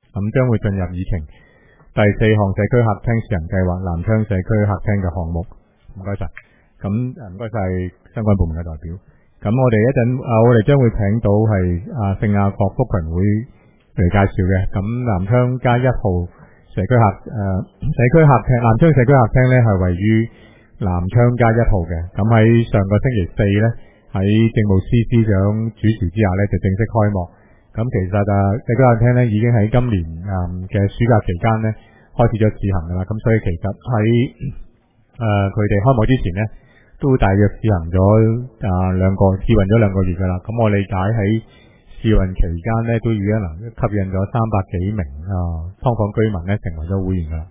咁將會進入議程第4項社區客廳試行計劃南昌社區客廳嘅項目。唔該晒。咁唔該晒相關部門嘅代表。咁我哋我哋將會請到係聖雅各福群會嚟介紹嘅。咁南昌街1號社區客廳，南昌社區客廳咧係位於南昌街1號嘅。咁喺上個星期4咧，喺政務司司長主持之下咧就正式開幕。咁其實社區客廳咧已經喺今年嘅暑假期間咧開始咗試行噶啦。咁所以其實喺佢哋開幕之前咧，都大約試運咗2個月噶啦。咁我理解喺試運期間咧，都已經能吸引咗300幾名劏房居民咧成為咗會員噶啦。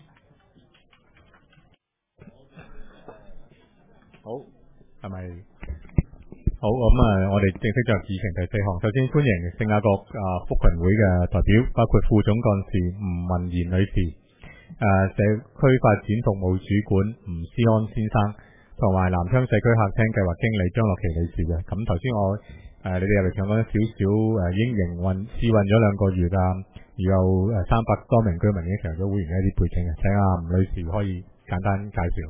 好，係咪？好，咁我哋正式進入議程第4項。首先歡迎聖雅各福群會嘅代表，包括副總幹事吳文賢女士、社區發展服務主管吳思安先生，同埋南昌社區客廳計劃經理張樂琪女士嘅。咁頭先你哋入嚟講緊少少已經試運咗2個月而有300多名居民已經成為咗會員嘅一啲背景嘅。請吳女士可以簡單介紹。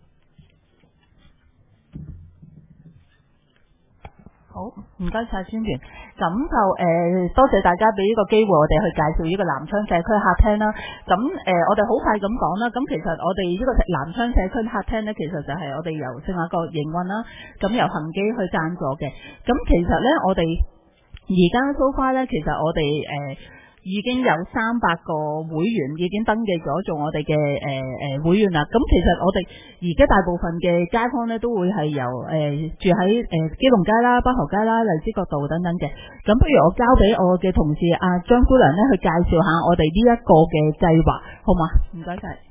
好，唔該晒宣傳。咁就多謝大家俾呢個機會我哋去介紹呢個南昌社區客廳啦。咁我哋好快咁講啦。咁其實我哋呢個南昌社區客廳咧，其實就係我哋由聖雅各營運啦，咁由恒基去贊助嘅。咁其實咧，我哋而家so far咧，其實我哋已經有300個會員已經登記咗做我哋嘅會員啦。咁其實我哋而家大部分嘅街坊咧都會係由住喺基隆街啦、北河街啦、荔枝角道等等嘅。咁不如我交俾我嘅同事張姑娘咧去介紹下我哋呢一個嘅計劃，好嘛？唔該晒。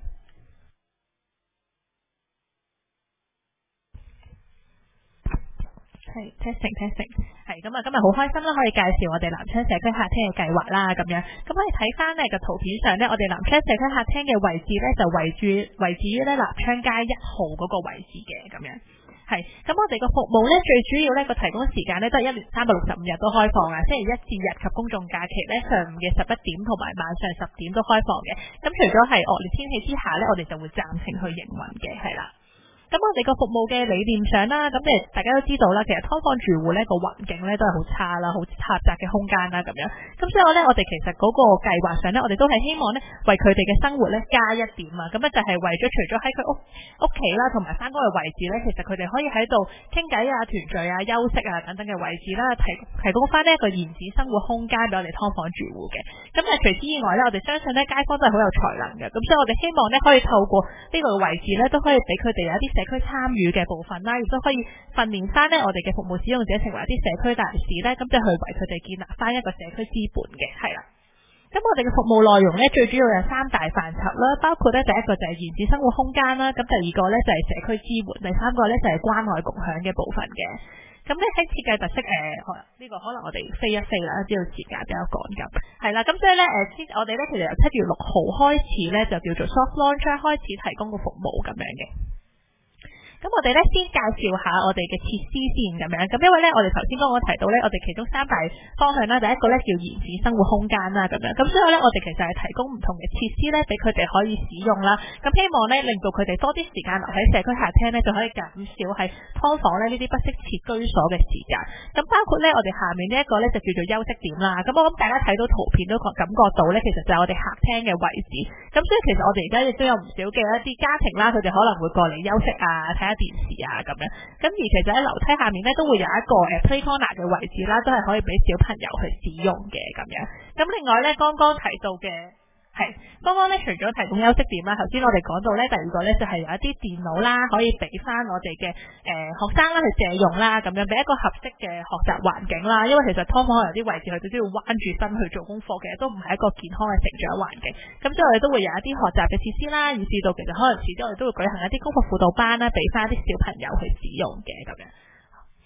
testing 係咁啊！今日好開心啦，可以介紹我哋南昌社區客廳嘅計劃啦，咁樣咁可以睇翻呢個圖片上呢，我哋南昌社區客廳嘅位置呢，就位置於呢南昌街1號嗰個位置嘅，咁樣係咁我哋個服務呢，最主要呢個提供時間呢，都係1年365日都開放啊，星期一至日及公眾假期呢，上午嘅11點同埋晚上10點都開放嘅。咁除咗係惡劣天氣之下呢，我哋就會暫停去營運嘅，係啦。咁我哋個服務嘅理念上啦，咁大家都知道啦，其實劏房住戶呢個環境呢都係好差啦，好狹窄嘅空間啦咁樣。咁所以我哋其實嗰個計劃上呢，我哋都係希望呢為佢哋嘅生活呢加一點啊。咁就係為咗除咗喺佢屋企啦，同埋返工嘅位置呢，其實佢哋可以喺度傾偈啊、團聚啊、休息啊等等嘅位置啦，提供翻呢一個原始生活空間俾我哋劏房住戶嘅。咁除此以外呢，我哋相信呢街坊都係好有才能嘅。咁所以我哋希望呢可以透過呢個位置呢，都可以俾佢哋有一啲社區參與嘅部分啦，亦都可以訓練翻呢我哋嘅服務使用者成為一啲社區大使呢，咁就去為佢哋建立翻一個社區資本嘅，係啦。咁我哋嘅服務內容呢，最主要有3大範疇啦，包括呢第一個就係原始生活空間啦，咁第二個呢就係社區支援，第三個呢就係關愛共享嘅部分嘅。咁呢喺設計特色呢個可能我哋飛一飛啦，知道時間比較趕急，係啦。咁所以呢我哋呢其實由7月6號開始呢，就叫做 soft launch 開始提供個服務咁樣嘅。咁我哋咧先介紹下我哋嘅設施先咁樣，咁因為咧我哋頭先剛剛提到咧，我哋其中3大方向啦，第一個咧叫原始生活空間啦咁樣，咁所以咧我哋其實係提供唔同嘅設施咧俾佢哋可以使用啦，咁希望咧令到佢哋多啲時間留喺社區客廳咧，就可以減少喺劏房咧呢啲不適切居所嘅時間。咁包括咧我哋下面呢一個咧就叫做休息點啦，咁我諗大家睇到圖片都感覺到咧，其實就係我哋客廳嘅位置。咁所以其實我哋而家亦都有唔少嘅一啲家庭啦，佢哋可能會過嚟休息啊，睇下電視啊咁樣，咁而其實喺樓梯下面咧都會有一個play corner 嘅位置啦，都係可以俾小朋友去使用嘅咁樣。咁另外咧，剛剛提到嘅剛剛咧除咗提供休息點啦，頭先我哋講到咧第二個咧就係有一啲電腦啦，可以俾翻我哋嘅學生啦去借用啦，咁樣俾一個合適嘅學習環境啦。因為其實劏房有啲位置佢哋都要彎住身去做功課嘅，都唔係一個健康嘅成長環境。咁所以我哋都會有一啲學習嘅設施啦，以至到其實可能遲啲我哋都會舉行一啲功課輔導班啦，俾翻一啲小朋友去使用嘅咁樣。好，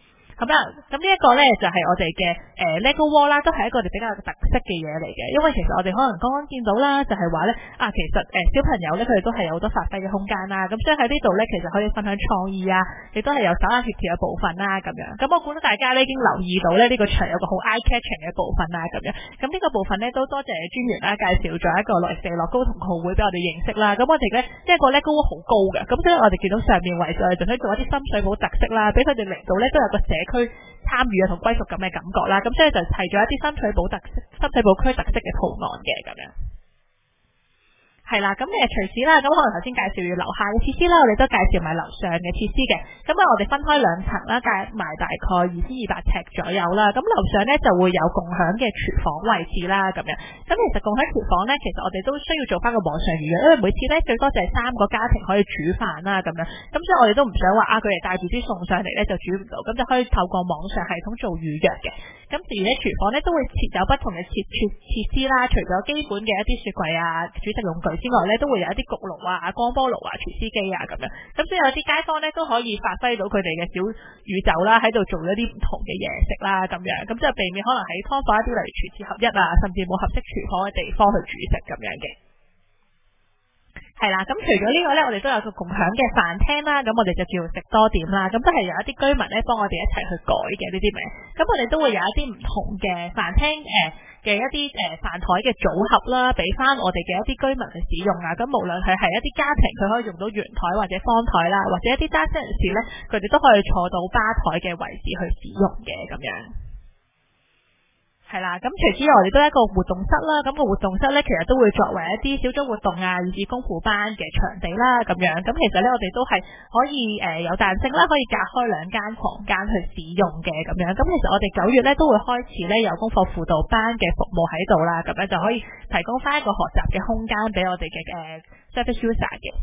咁呢一個咧就係我哋嘅Lego Wall 啦，都係一個我哋比較特色嘅嘢嚟嘅。因為其實我哋可能剛剛見到啦，就係話咧其實小朋友咧佢哋都係有好多發揮嘅空間啦。咁所以喺呢度咧，其實可以分享創意啊，亦都係有手眼協調嘅部分啦咁樣。咁我估到大家咧已經留意到咧呢個場有個好 eye catching 嘅部分啦咁樣。咁呢個部分咧都多謝專員啦介紹咗一個6x4樂高同好會俾我哋認識啦。咁我哋咧一個 Lego Wall 好高嘅，咁所以我哋見到上面位置我哋就可以做一啲深水埗特色啦，俾佢哋嚟到咧都有個社區參與同歸屬感嘅感覺啦，咁所以就砌咗一啲深水埗區特色嘅圖案嘅咁樣。係啦，咁除此啦，咁可能頭先介紹完樓下嘅設施啦，我哋都介紹埋樓上嘅設施嘅。咁我哋分開2層啦，計埋大概2200尺左右啦。咁樓上咧就會有共享嘅廚房位置啦，咁樣。咁其實共享廚房咧，其實我哋都需要做翻個網上預約，因為每次咧最多就係3個家庭可以煮飯啦，咁樣。咁所以我哋都唔想話佢哋帶住啲餸上嚟咧就煮唔到，咁就可以透過網上系統做預約嘅。咁至於咧廚房咧都會設有不同嘅設施啦，除咗基本嘅一啲雪櫃啊、煮食用具之外咧，都會有一啲焗爐啊、光波爐啊、廚師機啊咁樣。咁所以有啲街坊咧都可以發揮到佢哋嘅小宇宙啦，喺度做一啲唔同嘅嘢食啦咁樣。咁就避免可能喺劏房一啲例如廚廁合一啊，甚至冇合適廚房嘅地方去煮食咁樣嘅。係啦，咁除咗呢個咧，我哋都有個共享嘅飯廳啦，咁我哋就叫食多點啦，咁都係有一啲居民咧幫我哋一齊去改嘅呢啲名，咁我哋都會有一啲唔同嘅飯廳嘅一啲飯台嘅組合啦，俾翻我哋嘅一啲居民去使用啊，咁無論係一啲家庭佢可以用到圓台或者方台啦，或者一啲單身人士咧，佢哋都可以坐到吧台嘅位置去使用嘅咁樣。係啦，咁除此我哋都有一個活動室啦，咁個活動室咧其實都會作為一啲小組活動啊，以至功夫班嘅場地啦咁樣。咁其實咧我哋都係可以有彈性啦，可以隔開2間房間去使用嘅咁樣。咁其實我哋9月咧都會開始咧有功課輔導班嘅服務喺度啦，咁樣就可以提供翻一個學習嘅空間俾我哋嘅service user 嘅。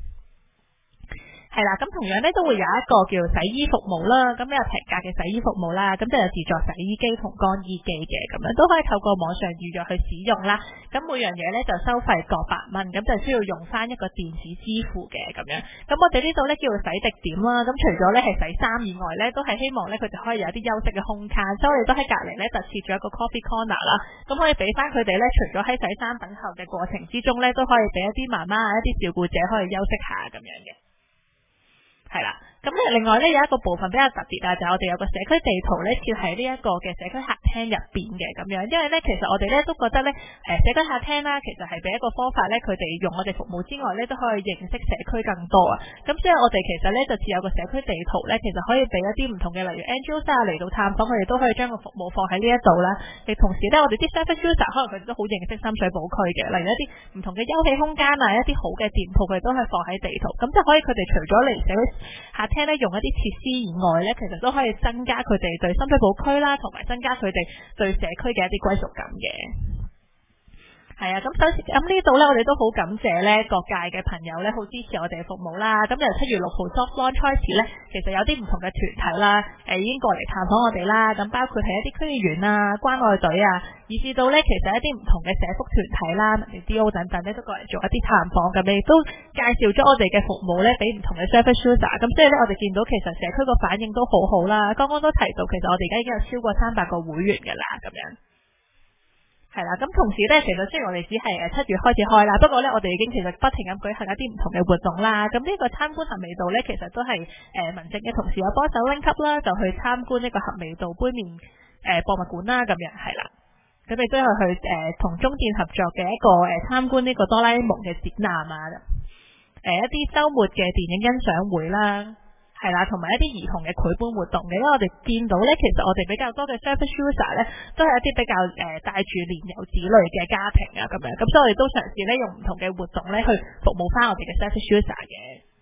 係啦，咁同樣咧都會有一個叫洗衣服務啦，咁有平價嘅洗衣服務啦，咁就有自助洗衣機同乾衣機嘅，咁樣都可以透過網上預約去使用啦。咁每樣嘢咧就收費各8蚊，咁就需要用翻一個電子支付嘅咁樣。咁我哋呢度咧叫做洗滌點啦，咁除咗咧係洗衫以外咧，都係希望咧佢哋可以有一啲休息嘅空間，所以我哋都喺隔離咧特設咗一個 coffee corner 啦，咁可以俾翻佢哋咧，除咗喺洗衫等候嘅過程之中咧，都可以俾一啲媽媽啊、一啲照顧者可以休息下咁樣嘅。係啦，咁另外咧有一個部分比較特別啊，就係我哋有個社區地圖咧設喺呢一個嘅社區客廳入邊嘅咁樣，因為咧其實我哋咧都覺得咧社區客廳啦，其實係俾一個方法咧，佢哋用我哋服務之外咧都可以認識社區更多啊。咁所以我哋其實咧就設有個社區地圖咧，其實可以俾一啲唔同嘅例如 NGOs 嚟到探訪，佢哋都可以將個服務放喺呢一度啦。亦同時咧，我哋啲 service user 可能佢哋都好認識深水埗區嘅，例如一啲唔同嘅休憩空間啊，一啲好嘅店鋪，佢哋都可以放喺地圖，咁就可以佢哋除咗嚟社區客廳咧用一啲設施以外咧，其實都可以增加佢哋對深水埗區啦，同埋增加佢哋對社區嘅一啲歸屬感嘅。係啊，咁首先咁呢度咧，我哋都好感謝咧各界嘅朋友咧，好支持我哋嘅服務啦。咁由7月6號 soft launch 開始咧，其實有啲唔同嘅團體啦，已經過嚟探訪我哋啦。咁包括係一啲區議員啊、關愛隊啊，以至到咧其實一啲唔同嘅社福團體啦、DO 等等咧，都過嚟做一啲探訪，咁亦都介紹咗我哋嘅服務咧，俾唔同嘅 service user。咁所以咧，我哋見到其實社區個反應都好好啦。剛剛都提到，其實我哋而家已經有超過300個會員㗎啦，咁樣。係啦，咁同時咧，其實雖然我哋只係7月開始開啦，不過咧我哋已經其實不停咁舉行一啲唔同嘅活動啦。咁呢個參觀合味道咧，其實都係民政嘅同事有幫手拎級啦，就去參觀呢個合味道杯麵博物館啦，咁樣係啦。咁亦都有去同中電合作嘅一個參觀呢個哆啦 A 夢嘅展覽啊，一啲週末嘅電影欣賞會啦。係啦，同埋一啲兒童嘅繪本活動嘅，因為我哋見到咧，其實我哋比較多嘅 service user 咧，都係一啲比較帶住年幼子女嘅家庭啊咁樣，咁所以我哋都嘗試咧用唔同嘅活動咧去服務翻我哋嘅 service user 嘅。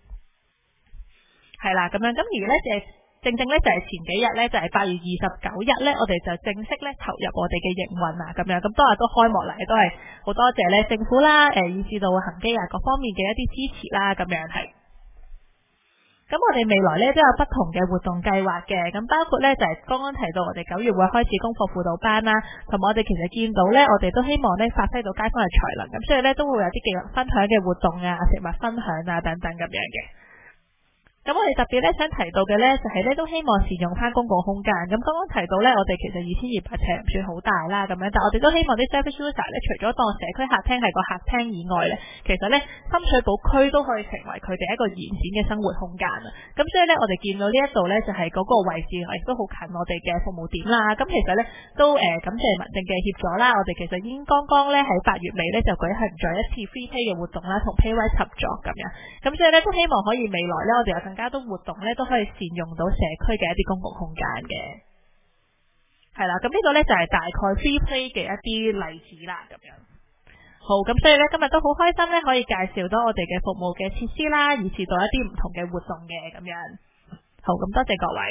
係啦，咁樣咁而咧正咧就係前幾日咧，就係8月29日咧，我哋就正式咧投入我哋嘅營運啊咁樣，咁當日都開幕啦，亦都係好多謝咧政府啦，以至到恒基啊各方面嘅一啲支持啦，咁樣係。咁我哋未來咧都有不同嘅活動計劃嘅，咁包括咧就係剛剛提到我哋9月會開始功課輔導班啦，同埋我哋其實見到咧，我哋都希望咧發揮到街坊嘅才能，咁所以咧都會有啲技能分享嘅活動啊、食物分享啊等等咁樣嘅。 咁我哋特別咧想提到嘅咧就係咧都希望善用翻公共空間。咁剛剛提到咧，我哋其實2200尺唔算好大啦，咁樣，但我哋都希望啲 service user 咧，除咗當社區客廳係個客廳以外咧，其實咧深水埗區都可以成為佢哋一個延展嘅生活空間啊。咁所以咧，我哋見到呢一度咧就係嗰個位置亦都好近我哋嘅服務點啦。咁其實咧都感謝民政嘅協助啦。我哋其實已經剛剛咧喺8月尾咧就舉行咗一次 free pay 嘅活動啦，同 PayWise 合作咁樣。咁所以咧都希望可以未來咧我哋有更加多活動咧都可以善用到社區嘅一啲公共空間嘅。係啦，咁呢個咧就係大概 free play 嘅一啲例子啦，咁樣。好，咁所以咧今日都好開心咧，可以介紹到我哋嘅服務嘅設施啦，以至到一啲唔同嘅活動嘅咁樣。好，咁多謝各位。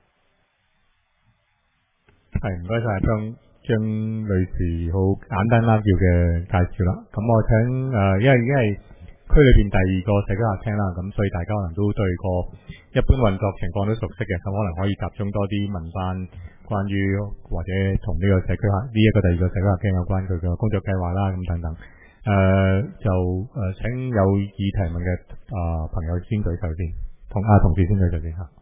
係，唔該晒張女士好簡單扼要嘅介紹啦。咁我請因為已經係區裏邊第2個社區客廳啦，咁所以大家可能都對個一般運作情況都熟悉嘅，咁可能可以集中多啲問翻關於或者同呢個社區客呢一個第2個社區客廳有關佢嘅工作計劃啦，咁等等。請有意提問嘅朋友先舉手先，同事先舉手先嚇。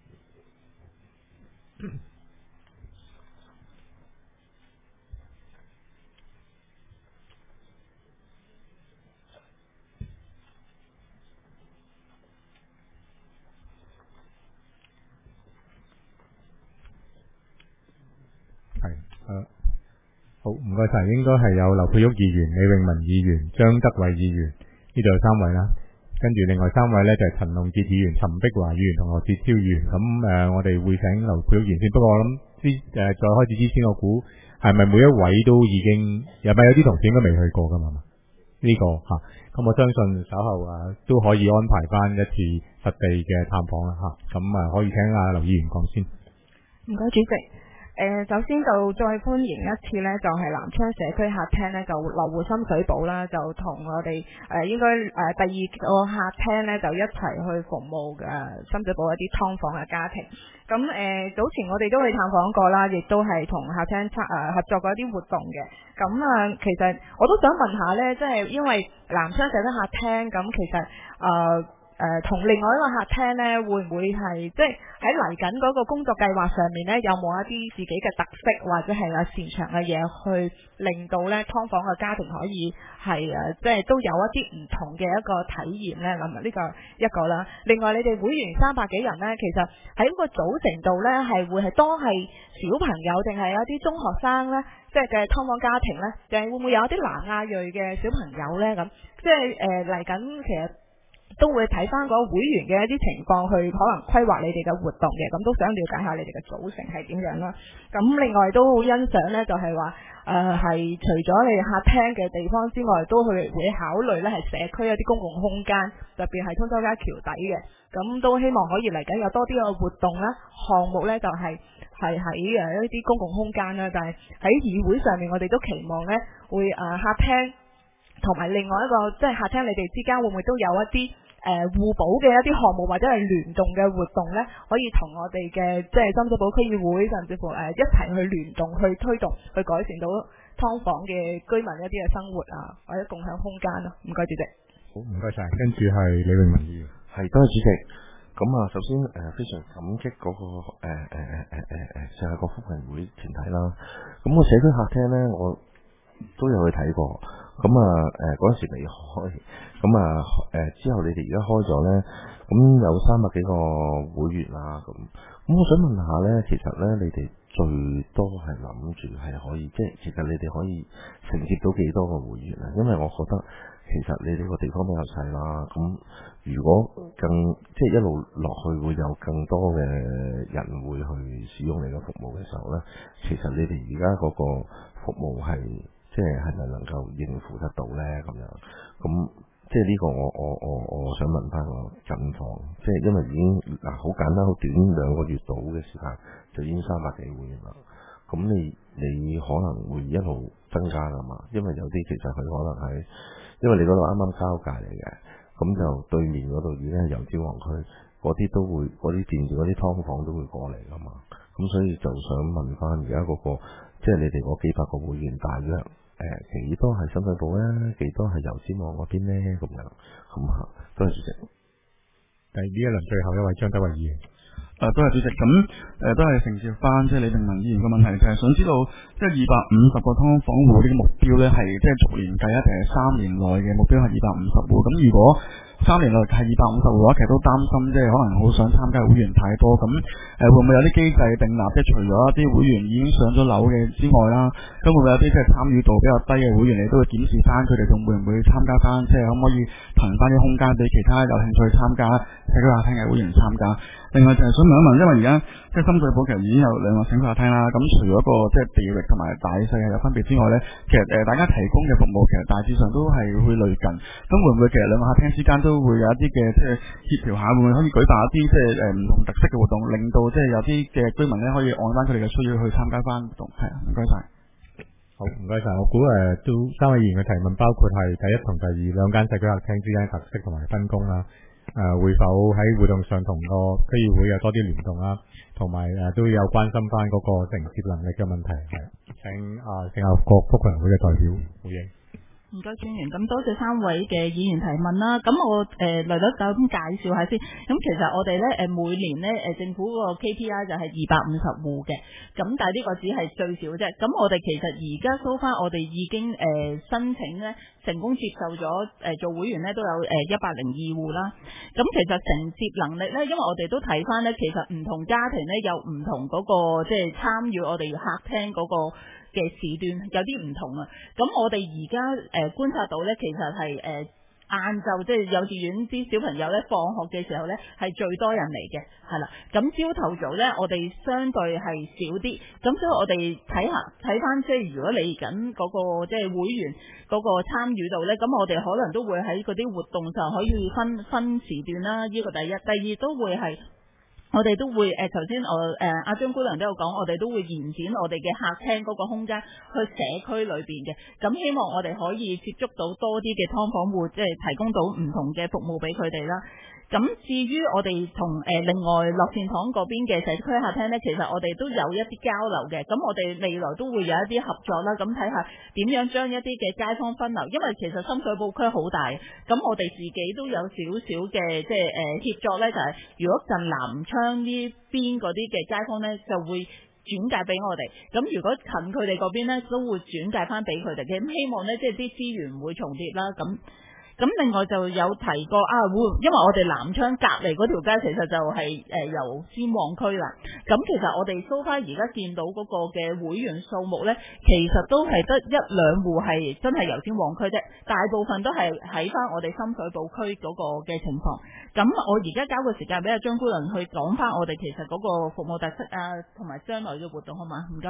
好，唔該晒，應該係有劉佩玉議員、李永文議員、張德偉議員，呢度有3位啦。跟住另外3位呢，就係陳龍傑議員、陳碧華議員同何志超議員。咁我哋會請劉佩玉議員先。不過我諗在開始之前，我估係咪每一位都已經有啲同事應該未去過㗎嘛？呢個嚇，咁我相信稍後都可以安排翻一次實地嘅探訪啦嚇。咁可以請劉議員講先。 唔該，主席。首先就再歡迎一次呢，就係南昌社區客廳呢，就羅湖深水埗啦，就同我哋應該第2個客廳呢，就一齊去服務深水埗一啲劏房嘅家庭。咁早前我哋都去探訪過啦，亦都係同客廳合作過一啲活動嘅。咁其實我都想問下呢，即係因為南昌社區客廳咁，其實同另外一個客廳呢，會唔會係即係喺嚟緊嗰個工作計劃上面呢，有冇一啲自己嘅特色或者係擅長嘅嘢，去令到呢劏房嘅家庭可以係即係都有一啲唔同嘅一個體驗呢？咁呢個一個啦。另外你哋會員300幾人呢，其實喺個組成度呢，係會係多係小朋友定係有一啲中學生呢？即係嘅劏房家庭呢，定係會唔會有一啲南亞裔嘅小朋友呢？咁即係嚟緊其實都會睇翻嗰個會員嘅一啲情況，去可能規劃你哋嘅活動嘅，咁都想了解下你哋嘅組成係點樣啦。咁另外都好欣賞呢，就係話係除咗你哋客廳嘅地方之外，都會考慮呢係社區一啲公共空間，特別係通州街橋底嘅。咁都希望可以嚟緊有多啲嘅活動啦，項目呢就係喺一啲公共空間啦，但係喺議會上面我哋都期望呢會客廳同埋另外一個即係客廳，你哋之間會唔會都有一啲互補嘅一啲項目或者係聯動嘅活動呢？可以同我哋嘅即係深水埗區議會甚至乎一齊去聯動去推動，去改善到劏房嘅居民一啲嘅生活或者共享空間咯。唔該，主席。 好，唔該晒。跟住係李永文議員。 係，多謝主席。咁首先非常感激嗰個世界各福群會團體啦。咁個社區客廳呢，我都有去睇過。咁嗰陣時未開，咁之後你哋而家開咗呢，咁有300幾個會員啦，咁我想問下呢，其實呢，你哋最多係諗住係可以，即係其實你哋可以承接到幾多個會員啊？因為我覺得其實你哋個地方比較細啦，咁如果即係一路落去會有更多嘅人會去使用你嘅服務嘅時候呢，其實你哋而家嗰個服務係即係咪能夠應付得到呢？咁樣，咁即係呢個我想問翻個近況，即係因為已經好簡單好短2個月到嘅時間就已經300幾會員啦。咁你可能會一路增加㗎嘛？因為有啲其實佢可能係因為你嗰度啱啱交界嚟嘅，咁就對面嗰度已經係油尖旺區，嗰啲都會嗰啲電視嗰啲劏房都會過嚟㗎嘛。咁所以就想問翻而家嗰個即係你哋嗰幾百個會員大約。幾多係深水埗咧？幾多係油尖旺嗰邊咧？咁樣，咁多謝主席。 呢一輪最後一位張德偉議員。 多謝主席。咁都係承接翻即係李定文議員嘅問題，就係想知道即係250個劏房戶呢個目標咧，係即係逐年計啊，定係3年內嘅目標係250戶？咁如果3年內係250戶嘅話，其實都擔心即係可能好想參加嘅會員太多，咁會唔會有啲機制訂立？即係除咗一啲會員已經上咗樓嘅之外啦，咁會唔會有啲即係參與度比較低嘅會員，你都會檢視翻佢哋仲會唔會參加翻？即係可唔可以騰翻啲空間俾其他有興趣參加社區客廳嘅會員參加？另外就係想問一問，因為而家即係深水埗其實已經有2個社區客廳啦，咁除咗一個即係地域同埋大細係有分別之外咧，其實大家提供嘅服務其實大致上都係會類近，咁會唔會其實2個客廳之間都會有一啲嘅即係協調下，會唔會可以舉辦一啲即係唔同特色嘅活動，令到即係有啲嘅居民咧可以按翻佢哋嘅需要去參加翻活動？係啊，唔該晒。 好，唔該晒。我估都3位議員嘅提問包括係第一同第二兩間社區客廳之間特色同埋分工啦。會否喺活動上同個區議會有多啲聯動啦，同埋都有關心翻嗰個承接能力嘅問題。係，請聖雅各福群會嘅代表回應。 唔該，專員。咁多謝3位嘅議員提問啦。咁我略略咁介紹下先。咁其實我哋咧每年咧政府個 KPI 就係250戶嘅。咁但係呢個只係最少啫。咁我哋其實而家so far我哋已經申請咧成功接受咗做會員咧都有102戶啦。咁其實承接能力咧，因為我哋都睇翻咧，其實唔同家庭咧有唔同嗰個即係參與我哋客廳嗰個嘅時段有啲唔同啊。咁我哋而家觀察到咧，其實係晏晝即係幼稚園啲小朋友咧放學嘅時候咧係最多人嚟嘅，係啦。咁朝頭早咧我哋相對係少啲，咁所以我哋睇翻即係如果嚟緊嗰個即係會員嗰個參與度咧，咁我哋可能都會喺嗰啲活動上可以分時段啦。呢個第一，第二都會係。我哋都會頭先我阿張姑娘都有講，我哋都會延展我哋嘅客廳嗰個空間去社區裏邊嘅，咁希望我哋可以接觸到多啲嘅劏房戶，即係提供到唔同嘅服務俾佢哋啦。咁至於我哋同另外樂善堂嗰邊嘅社區客廳呢，其實我哋都有一啲交流嘅，咁我哋未來都會有一啲合作啦，咁睇下點樣將一啲嘅街坊分流，因為其實深水埗區好大，咁我哋自己都有少少嘅即係協作呢，就係如果近南昌呢邊嗰啲嘅街坊呢，就會轉介俾我哋，咁如果近佢哋嗰邊呢，都會轉介翻俾佢哋嘅，咁希望呢，即係啲資源唔會重疊啦，咁另外就有提過因為我哋南昌隔離嗰條街其實就係油尖旺區啦。咁其實我哋so far而家見到嗰個嘅會員數目呢，其實都係得1-2戶係真係油尖旺區啫，大部分都係喺翻我哋深水埗區嗰個嘅情況。咁我而家交個時間俾阿張姑娘去講翻我哋其實嗰個服務特色同埋將來嘅活動，好嘛？唔該。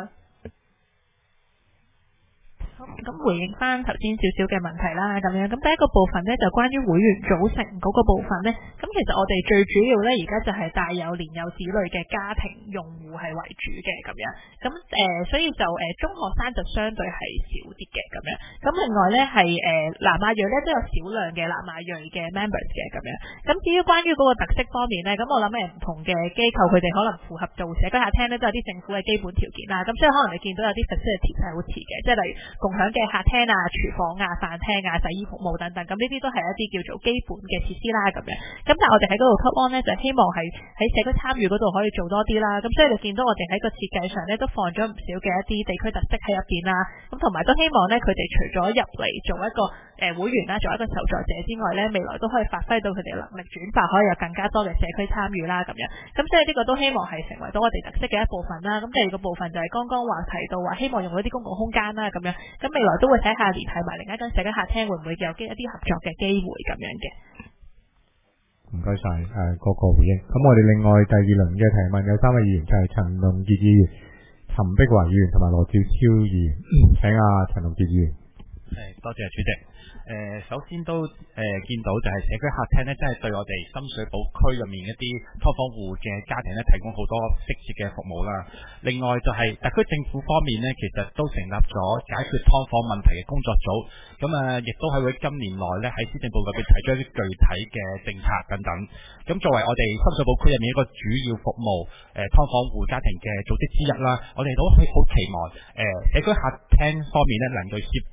咁回應翻頭先少少嘅問題啦，咁樣咁第一個部分呢，就關於會員組成嗰個部分呢。咁其實我哋最主要呢，而家就係帶有年幼子女嘅家庭用戶係為主嘅咁樣。咁所以就中學生就相對係少啲嘅咁樣。咁另外呢，係南亞裔呢，都有少量嘅南亞裔嘅 members 嘅咁樣。咁至於關於嗰個特色方面呢，咁我諗唔同嘅機構佢哋可能符合做社區客廳呢，都有啲政府嘅基本條件啦。咁所以可能你見到有啲 facility 係好似嘅，即係例如共享嘅客廳廚房飯廳洗衣服務等等，咁呢啲都係一啲叫做基本嘅設施啦咁樣。咁但係我哋喺嗰度 cut on 呢，就希望係喺社區參與嗰度可以做多啲啦。咁所以你見到我哋喺個設計上呢，都放咗唔少嘅一啲地區特色喺入邊啦。咁同埋都希望呢，佢哋除咗入嚟做一個會員啦，做一個受助者之外呢，未來都可以發揮到佢哋能力轉化，可以有更加多嘅社區參與啦咁樣。咁所以呢個都希望係成為到我哋特色嘅一部分啦。咁第二個部分就係剛剛話提到話希望用一啲公共空間啦咁樣。咁未來都會睇下聯繫埋另一間社區客廳會唔會有一啲合作嘅機會咁樣嘅。 唔該晒個回應。咁我哋另外第2輪嘅提問有3位議員，就係陳龍傑議員、陳碧華議員同埋羅兆超議員。請陳龍傑議員。 多謝主席。首先都見到就係社區客廳呢，真係對我哋深水埗區入面一啲劏房戶嘅家庭呢，提供好多適切嘅服務啦。另外就係特區政府方面呢，其實都成立咗解決劏房問題嘅工作組，咁亦都係會今年內呢，喺施政報告入邊提出一啲具體嘅政策等等。咁作為我哋深水埗區入面一個主要服務劏房戶家庭嘅組織之一啦，我哋都好期望社區客廳方面呢，能夠協助到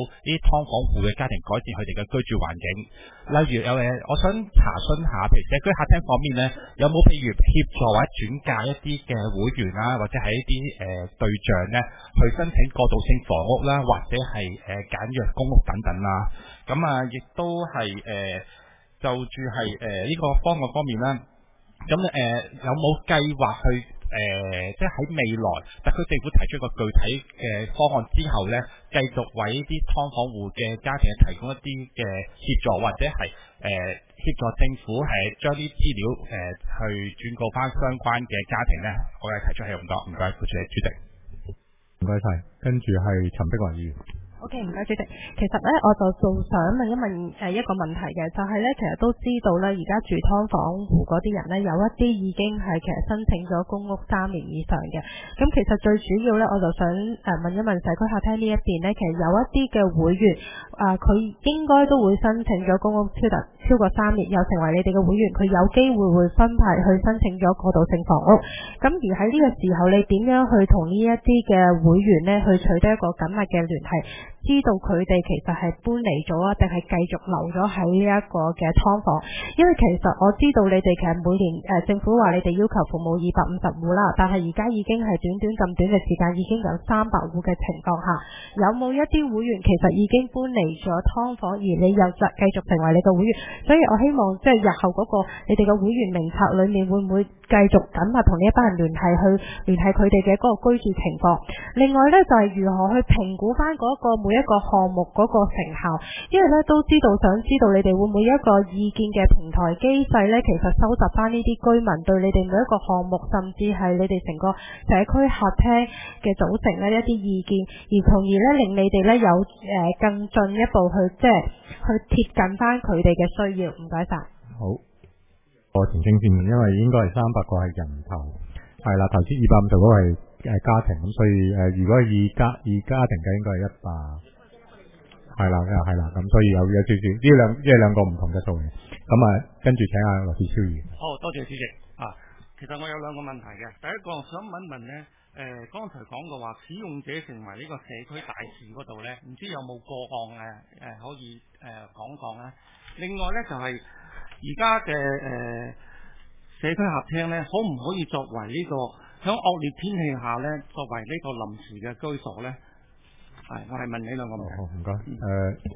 呢啲劏房戶嘅家庭改善佢哋嘅居住環境。例如我想查詢下，譬如社區客廳方面呢，有冇譬如協助或者轉介一啲嘅會員啦，或者係一啲對象呢，去申請過渡性房屋啦，或者係簡約公屋等等啦。咁亦都係就住係呢個方案方面啦。咁有冇計劃去即係喺未來特區政府提出一個具體嘅方案之後呢，繼續為呢啲劏房戶嘅家庭提供一啲嘅協助，或者係協助政府係將啲資料去轉告翻相關嘅家庭呢？我哋提出係咁多，唔該，主席。 唔該晒，跟住係陳碧華議員。 OK， 唔該主席。其實咧，我就仲想問一問一個問題嘅，就係咧，其實都知道咧，而家住劏房戶嗰啲人咧，有一啲已經係其實申請咗公屋3年以上嘅。咁其實最主要咧，我就想問一問社區客廳呢一邊咧，其實有一啲嘅會員佢應該都會申請咗公屋超過3年，又成為你哋嘅會員，佢有機會會分派去申請咗過渡性房屋。咁而喺呢個時候，你點樣去同呢一啲嘅會員咧去取得一個緊密嘅聯繫？知道佢哋其實係搬離咗啊，定係繼續留咗喺呢一個嘅劏房？因為其實我知道你哋其實每年政府話你哋要求服務250戶啦，但係而家已經係短咁短嘅時間，已經有300戶嘅情況下，有冇一啲會員其實已經搬離咗劏房，而你又繼續成為你嘅會員？所以我希望即係日後嗰個你哋嘅會員名冊裏面會唔會繼續緊密同呢一班人聯繫佢哋嘅嗰個居住情況？另外呢，就係如何去評估翻嗰個每一個項目嗰個成效，因為咧都想知道你哋會唔會一個意見嘅平台機制咧，其實收集翻呢啲居民對你哋每一個項目，甚至係你哋成個社區客廳嘅組成咧一啲意見，而從而咧令你哋咧有更進一步去即係去貼近翻佢哋嘅需要。唔該晒。 好，我澄清先，因為應該係300個係人頭，係啦，頭先250個係家庭，咁所以如果以家庭嘅應該係100。係啦，咁所以有少少呢兩個唔同嘅數嚟。咁跟住請阿羅志超議員。 好多謝主席其實我有兩個問題嘅。第一個想問呢，剛才講過話使用者成為呢個社區大使嗰度呢，唔知有冇個案可以講呢？另外呢，就係而家嘅社區客廳呢，可唔可以作為呢個喺惡劣天氣下呢，作為呢個臨時嘅居所呢？我係問你兩個問題。好，唔該。 請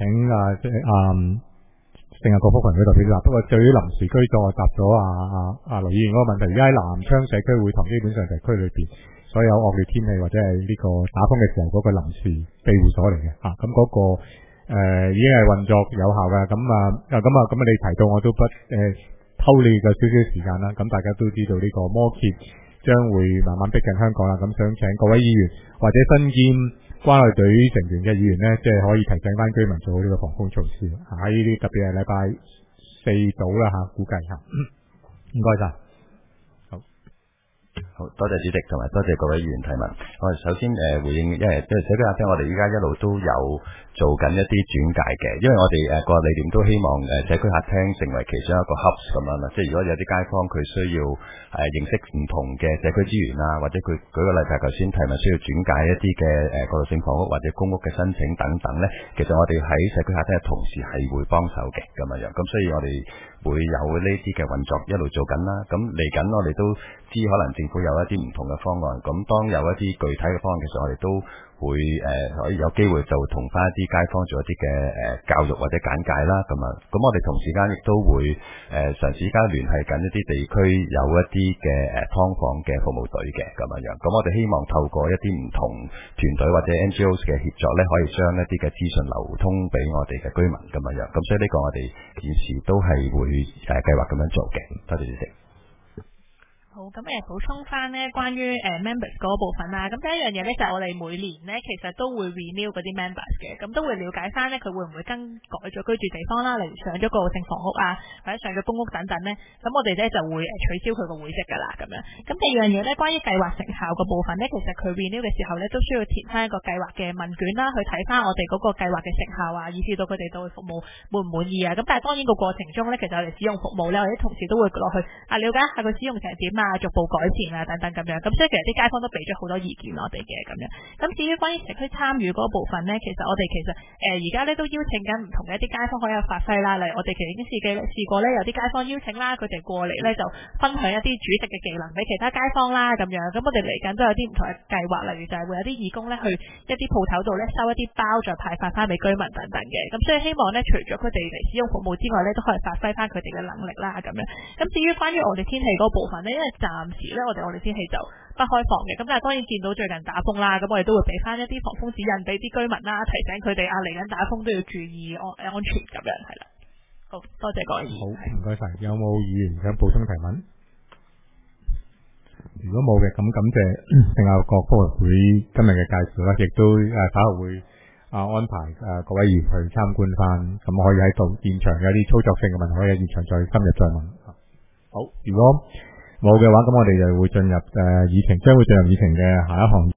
聖雅各福群會代表答。不過對於臨時居所，我答咗羅議員嗰個問題。而家喺南昌社區會堂，基本上就係區裏邊所有惡劣天氣或者係呢個打風嘅時候嗰個臨時庇護所嚟嘅。咁嗰個已經係運作有效㗎。咁你提到我都不偷你嘅少少時間啦。咁大家都知道呢個摩羯將會慢慢逼近香港啦。咁想請各位議員或者身兼關愛隊成員嘅議員呢，即係可以提醒翻居民做好呢個防風措施。喺呢啲特別係禮拜4早啦估計下。唔該晒。 好多謝主席，同埋多謝各位議員提問。我哋首先回應，因為即係社區客廳，我哋依家一路都有做緊一啲轉介嘅，因為我哋個理念都希望社區客廳成為其中一個 hub 咁樣啦。即係如果有啲街坊佢需要認識唔同嘅社區資源或者佢舉個例，就係頭先提問需要轉介一啲嘅過渡性房屋或者公屋嘅申請等等咧，其實我哋喺社區客廳嘅同事係會幫手嘅咁樣。咁所以我哋會有呢啲嘅運作一路做緊啦。咁嚟緊我哋都知可能政府有一啲唔同嘅方案，咁當有一啲具體嘅方案，其實我哋都會可以有機會就同翻一啲街坊做一啲嘅教育或者簡介啦。咁我哋同時間亦都會嘗試間聯繫緊一啲地區有一啲嘅劏房嘅服務隊嘅咁樣。咁我哋希望透過一啲唔同團隊或者 NGOs 嘅協助咧，可以將一啲嘅資訊流通俾我哋嘅居民咁樣。咁所以呢個我哋現時都係會計劃咁樣做嘅。多謝主席。 好，咁補充翻呢關於members 嗰部分啦。咁第一樣嘢呢，就係我哋每年呢，其實都會 renew 嗰啲 members 嘅，咁都會了解翻呢，佢會唔會更改咗居住地方啦，例如上咗過渡性房屋或者上咗公屋等等呢。咁我哋呢就會取消佢個會籍噶啦咁樣。咁第二樣嘢呢，關於計劃成效個部分呢，其實佢 renew 嘅時候呢，都需要填翻一個計劃嘅問卷啦，去睇翻我哋嗰個計劃嘅成效以至到佢哋對服務滿唔滿意咁但係當然個過程中呢，其實我哋使用服務呢，我哋啲同事都會落去了解下佢使用成點逐步改善啊等等咁樣。咁所以其實啲街坊都俾咗好多意見我哋嘅咁樣。咁至於關於社區參與嗰部分咧，其實我哋而家咧都邀請緊唔同嘅一啲街坊可以有發揮啦。例如我哋其實已經試過咧，有啲街坊邀請啦，佢哋過嚟咧就分享一啲煮食嘅技能俾其他街坊啦咁樣。咁我哋嚟緊都有啲唔同嘅計劃，例如就係會有啲義工咧去一啲鋪頭度咧收一啲包，再派發翻俾居民等等嘅。咁所以希望咧，除咗佢哋嚟使用服務之外咧，都可以發揮翻佢哋嘅能力啦咁樣。咁至於關於我哋天氣嗰部分咧，因為暫時咧我哋天氣就不開放嘅，咁但係當然見到最近打風啦，咁我哋都會俾翻一啲防風指引俾啲居民啦，提醒佢哋嚟緊打風都要注意安全咁樣係啦。好多謝各位議員。 好，唔該晒。有冇議員想補充提問？如果冇嘅，咁感謝聖雅各福會今日嘅介紹啦，亦都稍後會安排各位議員去參觀翻，咁可以喺度現場有啲操作性嘅問題，可以喺現場再深入再問。好，如果冇嘅話，咁我哋就會進入議程，將會進入議程嘅下一項。